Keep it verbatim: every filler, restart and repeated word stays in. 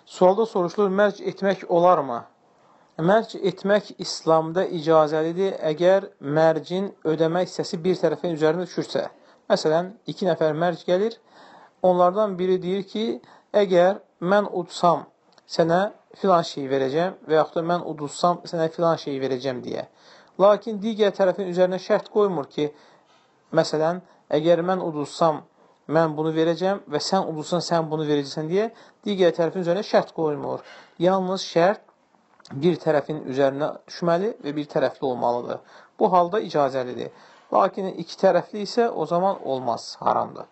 Sualda soruşulur, mərc etmək olarmı? Mərc etmək İslamda icazəlidir, əgər mərcin ödəmə hissəsi bir tərəfin üzərində düşürsə. Məsələn, iki nəfər mərc gəlir, onlardan biri deyir ki, əgər mən udsam, sənə filan şeyi verəcəm və yaxud da mən udursam, sənə filan şeyi verəcəm deyə. Lakin digər tərəfin üzərinə şərt qoymur ki, məsələn, əgər mən udursam, mən bunu verəcəm və sən udursan, sən bunu verəcəksən deyə digər tərəfin üzərinə şərt qoymur. Yalnız şərt bir tərəfin üzərinə düşməli və bir tərəfli olmalıdır. Bu halda icazəlidir. Lakin iki tərəfli isə o zaman olmaz, haramdır.